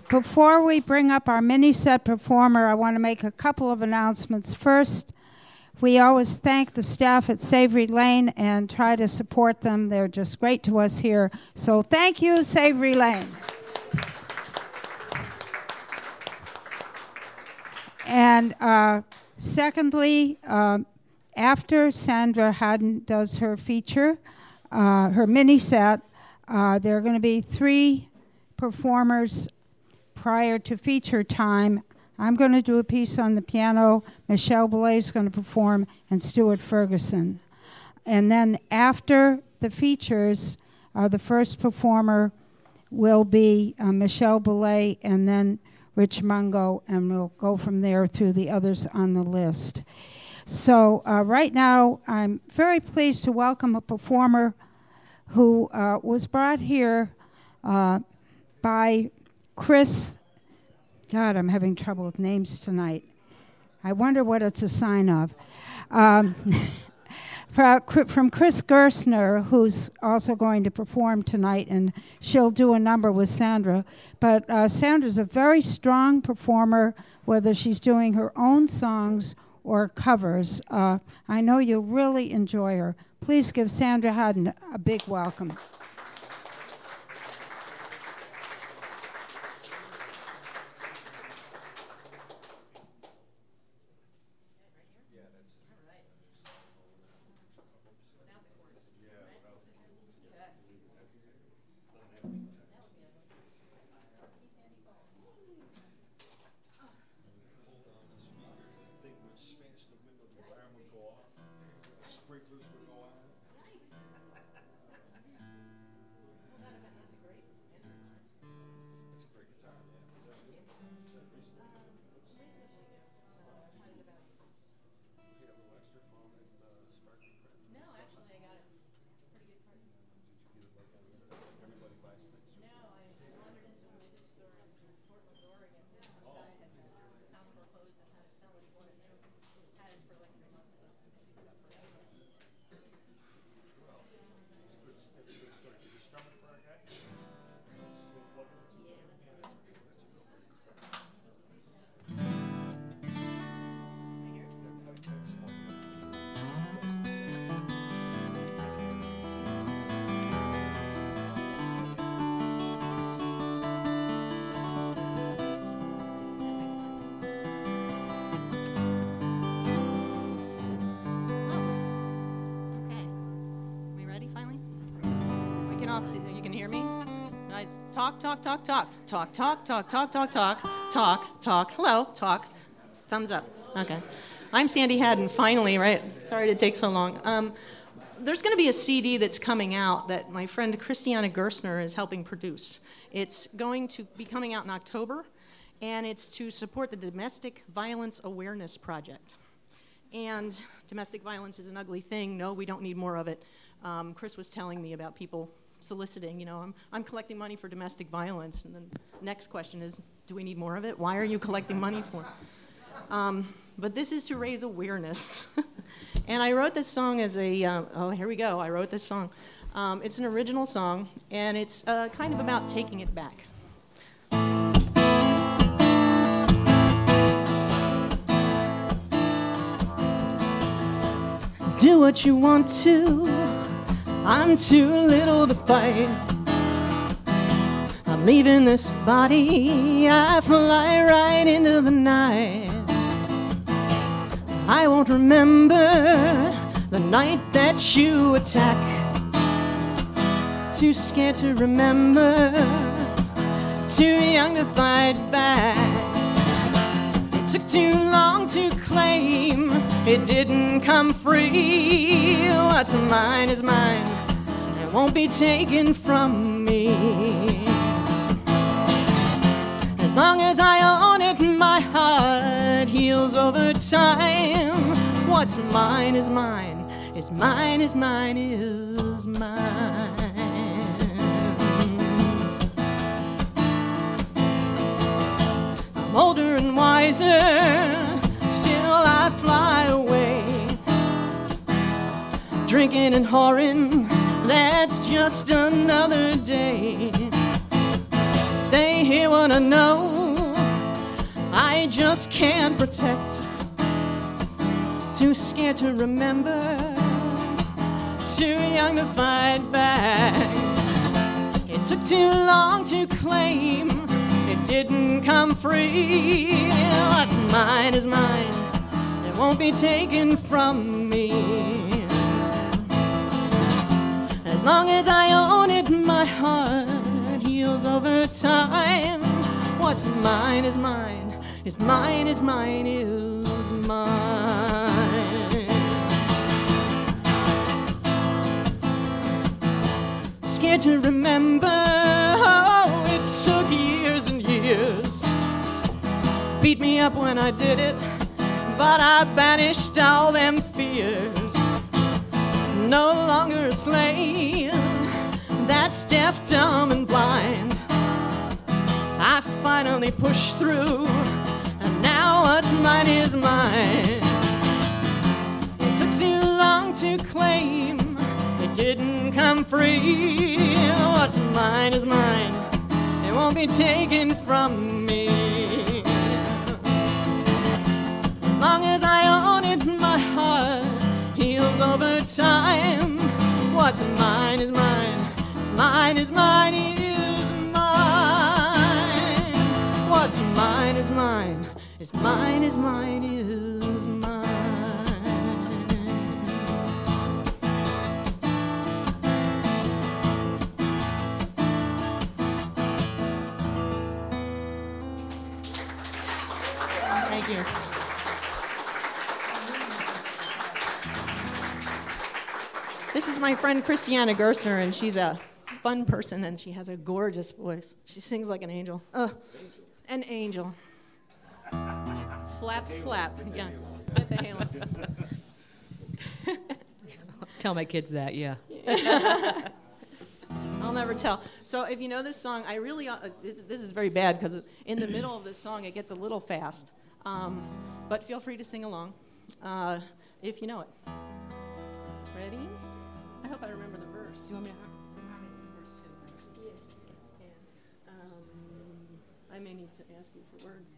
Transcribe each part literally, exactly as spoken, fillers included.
before we bring up our mini set performer, I want to make a couple of announcements. First, we always thank the staff at Savory Lane and try to support them. They're just great to us here. So thank you, Savory Lane. And uh, secondly, uh, after Sandra Haddon does her feature, uh, her mini set, uh, there are going to be three performers prior to feature time. I'm going to do a piece on the piano, Michelle Boulay is going to perform, and Stuart Ferguson. And then after the features, uh, the first performer will be uh, Michelle Boulay and then Rich Mungo, and we'll go from there through the others on the list. So uh, right now, I'm very pleased to welcome a performer who uh, was brought here uh, by Chris. God, I'm having trouble with names tonight. I wonder what it's a sign of. Um, from Chris Gerstner, who's also going to perform tonight, and she'll do a number with Sandra. But uh, Sandra's a very strong performer, whether she's doing her own songs or covers. Uh, I know you'll really enjoy her. Please give Sandra Haddon a big welcome. You can hear me? Nice. Talk, talk, talk, talk. Talk, talk, talk, talk, talk, talk. Talk, talk. Hello, talk. Thumbs up. Okay. I'm Sandy Haddon, finally, right? Sorry to take so long. Um, there's going to be a C D that's coming out that my friend Christiana Gerstner is helping produce. It's going to be coming out in October, and it's to support the Domestic Violence Awareness Project. And domestic violence is an ugly thing. No, we don't need more of it. Um, Chris was telling me about people soliciting, you know, I'm, I'm collecting money for domestic violence. And then the next question is, do we need more of it? Why are you collecting money for it? Um, but this is to raise awareness. And I wrote this song as a, uh, oh, here we go. I wrote this song. Um, it's an original song, and it's uh, kind of about taking it back. Do what you want to. I'm too little to fight. I'm leaving this body. I fly right into the night. I won't remember the night that you attacked. Too scared to remember. Too young to fight back. It took too long to claim. It didn't come free. What's mine is mine. It won't be taken from me. As long as I own it, my heart heals over time. What's mine is mine. Is mine is mine is mine. I'm older and wiser. I fly away, drinking and whoring, that's just another day. stay here when I know I just can't protect. Too scared to remember, too young to fight back. It took too long to claim, it didn't come free. What's mine is mine, it won't be taken from me. As long as I own it, my heart heals over time. What's mine is mine, is mine is mine is mine. Scared to remember, oh, it took years and years. Beat me up when I did it, but I banished all them fears. No longer a slave that's deaf, dumb, and blind. I finally pushed through, and now what's mine is mine. It took too long to claim, it didn't come free. What's mine is mine, it won't be taken from me. As long as I own it, my heart heals over time. What's mine is mine, mine is mine is mine. What's mine is mine, is mine is mine is mine. Thank you. This is my friend Christiana Gersner, and she's a fun person, and she has a gorgeous voice. She sings like an angel. Uh, an angel. Flap, flap. Yeah, get the halo. Tell my kids that, yeah. I'll never tell. So if you know this song, I really, uh, this, this is very bad because in the middle of this song it gets a little fast. Um, but feel free to sing along uh, if you know it. Ready? I hope I remember the verse. You want me to harmonize the verse too? Yeah. Yeah. Um, I may need to ask you for words.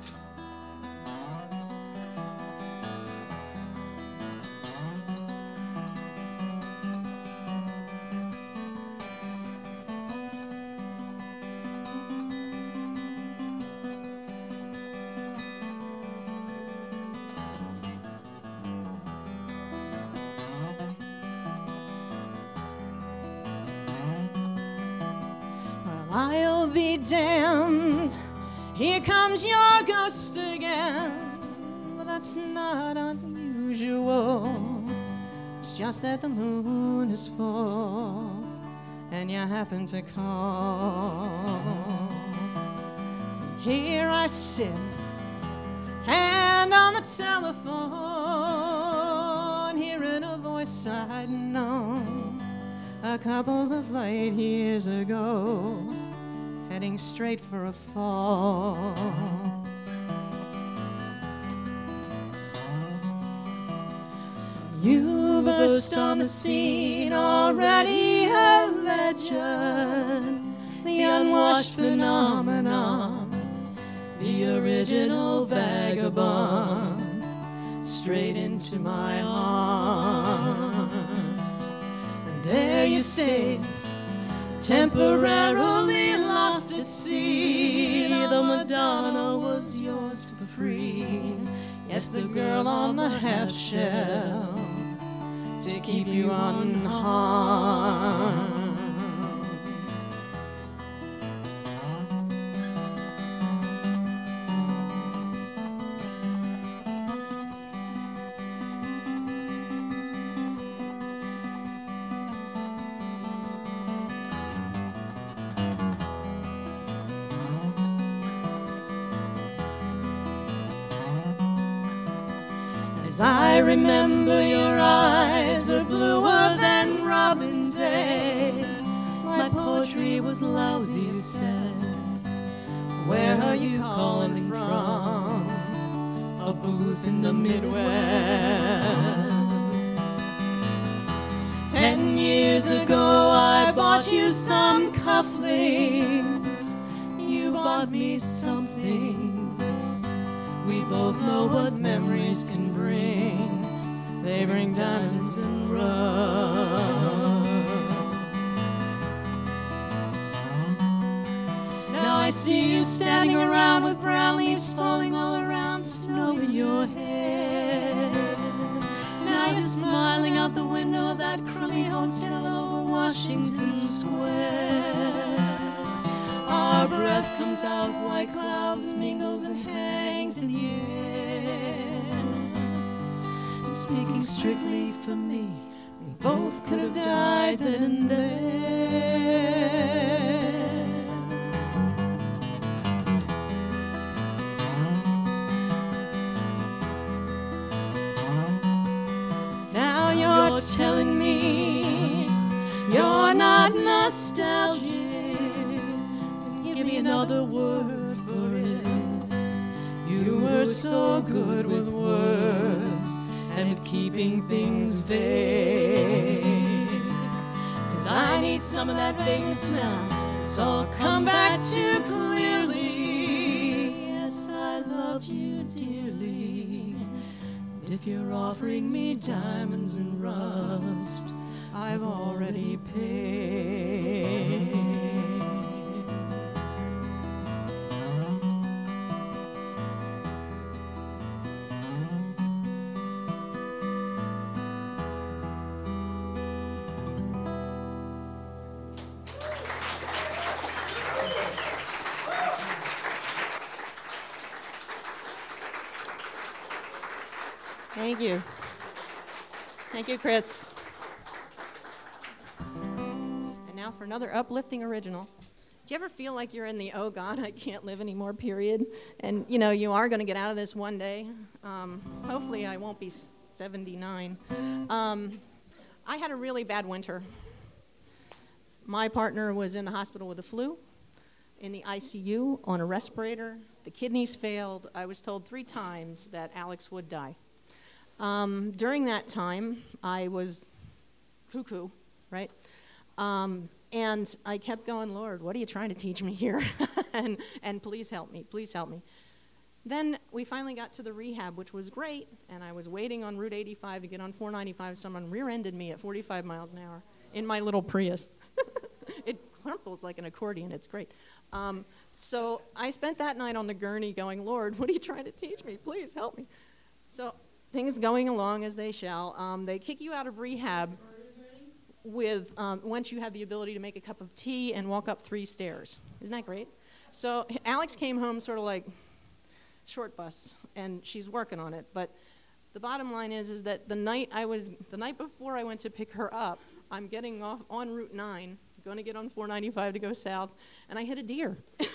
I'll be damned, here comes your ghost again. But that's not unusual, it's just that the moon is full and you happen to call. Here I sit, and on the telephone, hearing a voice I'd known a couple of light years ago, heading straight for a fall. You burst on the scene, already a legend, the unwashed phenomenon, the original vagabond, straight into my arms. And there you stayed, temporarily lost at sea. The Madonna was yours for free. Yes, the girl on the half shell to keep you unharmed. I remember your eyes were bluer than robin's eggs. My poetry was lousy, you said. Where are you calling from? A booth in the Midwest. Ten years ago I bought you some cufflinks. taught me something. We both know what memories can bring. They bring diamonds and rust. Now I see you standing around with brown leaves falling all around, snow in your hair. Now you're smiling out the window of that crummy hotel over Washington Square. Our breath comes out, white clouds mingles and hangs in the air. And speaking strictly for me, we both could have died then and there. Now you're telling me you're not nostalgic. Give me another word for it. You were so good with words and with keeping things vague. 'Cause I need some of that vagueness now. It's all come back too clearly. Yes, I love you dearly. And if you're offering me diamonds and rust, I've already paid. Thank you. Thank you, Chris. And now for another uplifting original. Do you ever feel like you're in the, oh God, I can't live anymore, period? And, you know, you are going to get out of this one day. Um, hopefully I won't be seventy-nine. Um, I had a really bad winter. My partner was in the hospital with the flu, in the I C U, on a respirator. The kidneys failed. I was told three times that Alex would die. Um, during that time, I was cuckoo, right? Um, and I kept going, Lord, what are you trying to teach me here? and, and please help me, please help me. Then we finally got to the rehab, which was great, and I was waiting on Route eighty-five to get on four ninety-five. Someone rear-ended me at forty-five miles an hour in my little Prius. It crumples like an accordion. It's great. Um, so I spent that night on the gurney going, Lord, what are you trying to teach me? Please help me. So things going along as they shall. Um, they kick you out of rehab with um, once you have the ability to make a cup of tea and walk up three stairs. Isn't that great? So Alex came home sort of like short bus, and she's working on it. But the bottom line is, is that the night I was, the night before I went to pick her up, I'm getting off on Route nine, going to get on four ninety-five to go south, and I hit a deer.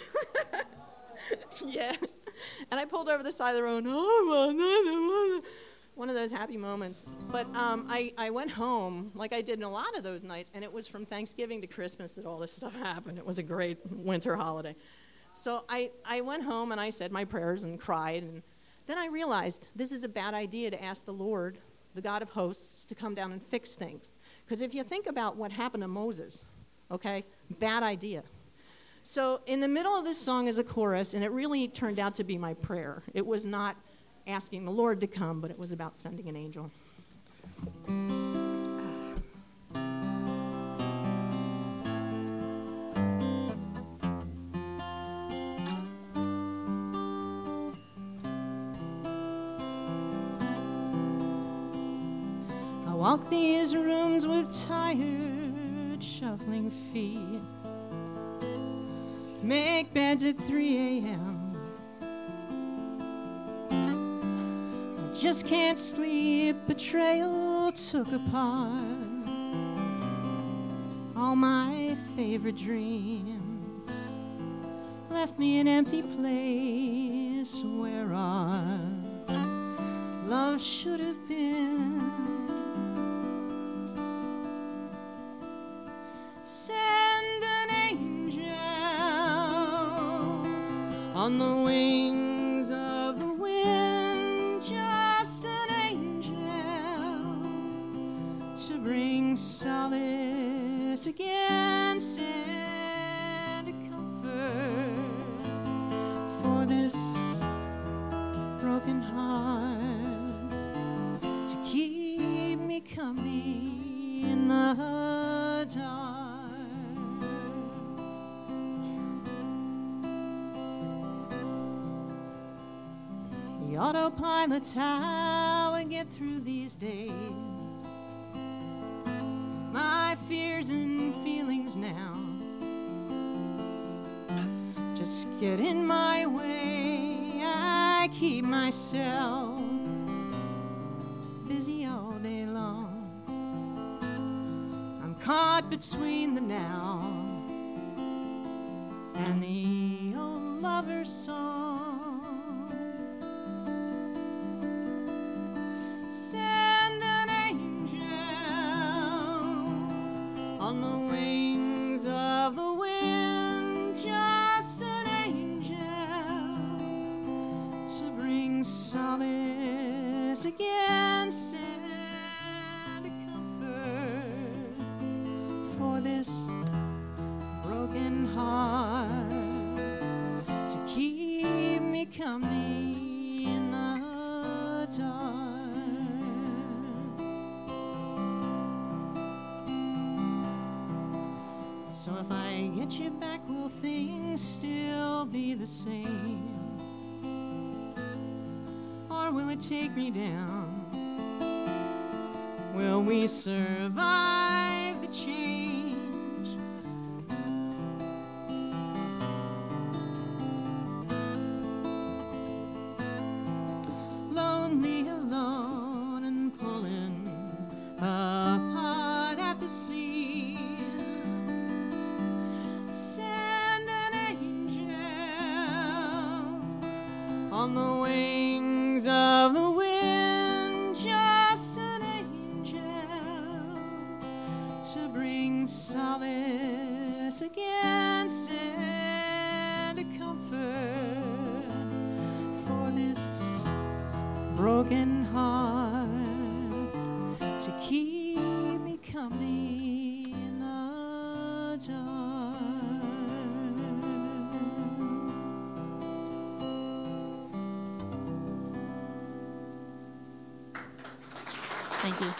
Yeah. And I pulled over the side of the road, oh, one of those happy moments. But um, I, I went home, like I did in a lot of those nights, and it was from Thanksgiving to Christmas that all this stuff happened. It was a great winter holiday. So I, I went home and I said my prayers and cried, and then I realized this is a bad idea to ask the Lord, the God of hosts, to come down and fix things. Because if you think about what happened to Moses, okay, bad idea. So in the middle of this song is a chorus, and it really turned out to be my prayer. It was not asking the Lord to come, but it was about sending an angel. I walk these rooms with tired, shuffling feet. Make beds at three a.m. I just can't sleep. Betrayal took apart all my favorite dreams. Left me an empty place where our love should have been. Send an angel on the wings of the wind, just an angel to bring solace again, send a comfort company in the dark. The autopilot's how I get through these days. My fears and feelings now just get in my way. I keep myself busy all day long. I'm caught between the now and the old lover's song. Send an angel on the wings of the wind, just an angel to bring solace again, send a comfort for this broken heart, to keep me company in the dark. So if I get you back, will things still be the same? Or will it take me down? Will we survive the change? Lonely, alone, and pulling apart at the seams. Send an angel on the wings of the wind, just an angel to bring solace again, send a comfort for this broken heart, to keep me company in the dark. Thank you.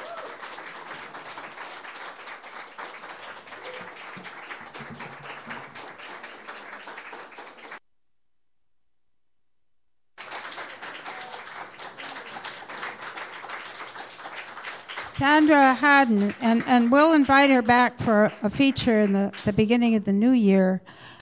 Sandra Haddon, and, and we'll invite her back for a feature in the, the beginning of the new year.